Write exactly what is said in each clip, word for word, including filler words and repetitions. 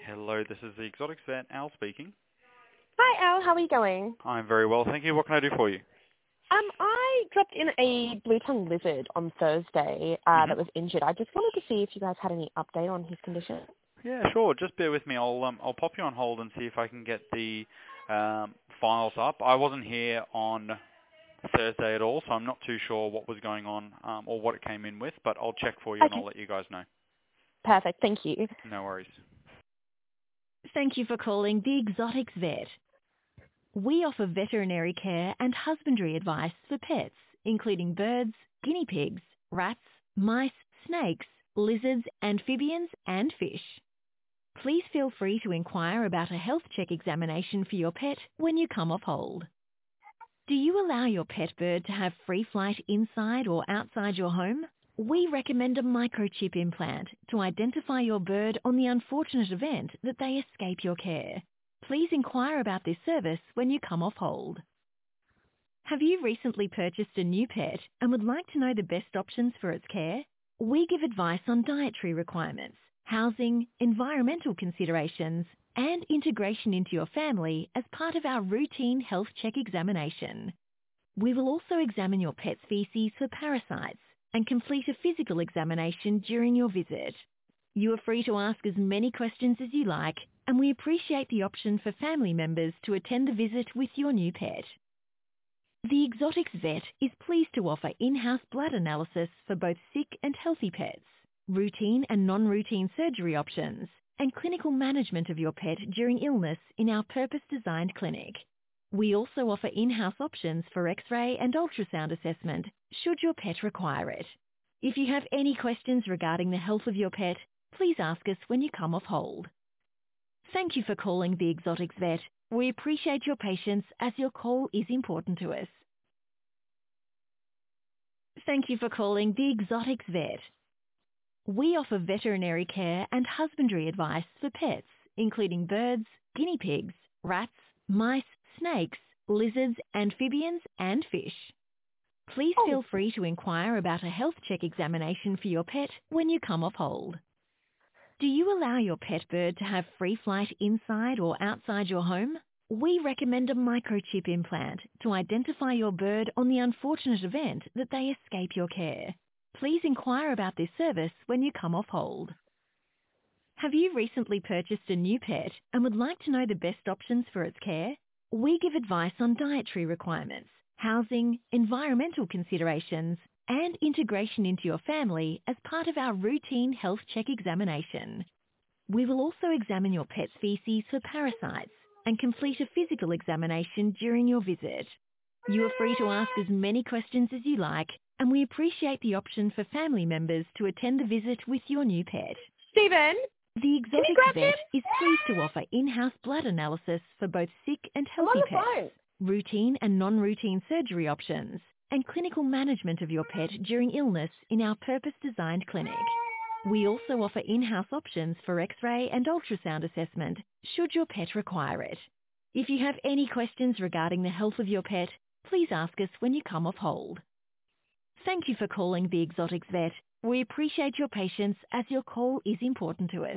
Hello, this is the Exotics Vet, Al speaking. Hi, Al. How are you going? I'm very well, thank you. What can I do for you? Um, I dropped in a blue-tongued lizard on Thursday uh, hmm that was injured. I just wanted to see if you guys had any update on his condition. Yeah, sure. Just bear with me. I'll um, I'll pop you on hold and see if I can get the um, files up. I wasn't here on Thursday at all, so I'm not too sure what was going on um, or what it came in with, but I'll check for you and I'll Okay. let you guys know. Perfect. Thank you. No worries. Thank you for calling the Exotics Vet. We offer veterinary care and husbandry advice for pets, including birds, guinea pigs, rats, mice, snakes, lizards, amphibians, and fish. Please feel free to inquire about a health check examination for your pet when you come off hold. Do you allow your pet bird to have free flight inside or outside your home? We recommend a microchip implant to identify your bird on the unfortunate event that they escape your care. Please inquire about this service when you come off hold. Have you recently purchased a new pet and would like to know the best options for its care? We give advice on dietary requirements, housing, environmental considerations, and integration into your family as part of our routine health check examination. We will also examine your pet's feces for parasites and complete a physical examination during your visit. You are free to ask as many questions as you like, and we appreciate the option for family members to attend the visit with your new pet. The Exotics Vet is pleased to offer in-house blood analysis for both sick and healthy pets, routine and non-routine surgery options, and clinical management of your pet during illness in our purpose-designed clinic. We also offer in-house options for X-ray and ultrasound assessment should your pet require it. If you have any questions regarding the health of your pet, please ask us when you come off hold. Thank you for calling the Exotics Vet. We appreciate your patience as your call is important to us. Thank you for calling the Exotics Vet. We offer veterinary care and husbandry advice for pets, including birds, guinea pigs, rats, mice, snakes, lizards, amphibians, and fish. Please Oh, feel free to inquire about a health check examination for your pet when you come off hold. Do you allow your pet bird to have free flight inside or outside your home? We recommend a microchip implant to identify your bird on the unfortunate event that they escape your care. Please inquire about this service when you come off hold. Have you recently purchased a new pet and would like to know the best options for its care? We give advice on dietary requirements, housing, environmental considerations, and integration into your family as part of our routine health check examination. We will also examine your pet's feces for parasites and complete a physical examination during your visit. You are free to ask as many questions as you like, and we appreciate the option for family members to attend the visit with your new pet. Stephen, The can you Exotics grab him? Vet is pleased to offer in-house blood analysis for both sick and I'm on healthy the pets, phone. routine and non-routine surgery options, and clinical management of your pet during illness in our purpose-designed clinic. We also offer in-house options for X-ray and ultrasound assessment should your pet require it. If you have any questions regarding the health of your pet, please ask us when you come off hold. Thank you for calling the Exotics Vet. We appreciate your patience as your call is important to us.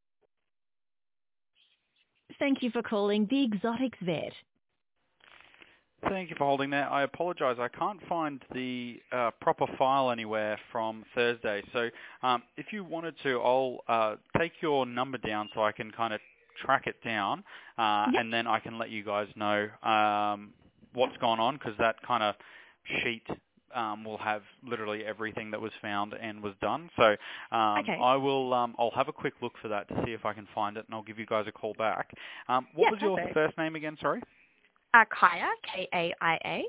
Thank you for calling the Exotics Vet. Thank you for holding that. I apologize. I can't find the uh, proper file anywhere from Thursday. So um, if you wanted to, I'll uh, take your number down so I can kind of track it down, uh, Yep. and then I can let you guys know um, what's gone on, because that kind of sheet um, will have literally everything that was found and was done. So um, Okay. I will. Um, I'll have a quick look for that to see if I can find it, and I'll give you guys a call back. Um, what Yeah, was your perfect. first name again? Sorry. Uh, Kaya, K A I A.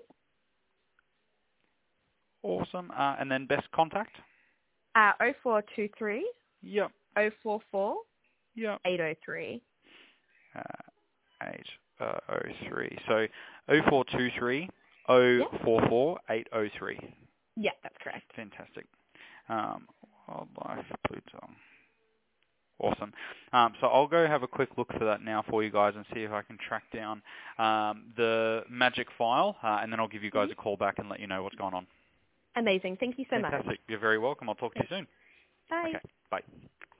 Awesome. Uh, and then best contact? Uh, oh four two three, Yep. oh four four, Yep. eight oh three. Uh, eight oh three. So oh four two three oh Yeah. four four eight oh three. Yeah, that's correct. Fantastic. Um, wildlife Pluto. Awesome. Um, so I'll go have a quick look for that now for you guys and see if I can track down um, the magic file, uh, and then I'll give you guys Mm-hmm. a call back and let you know what's going on. Amazing. Thank you so much. Fantastic. You're very welcome. I'll talk to you soon. Bye. Okay. Bye.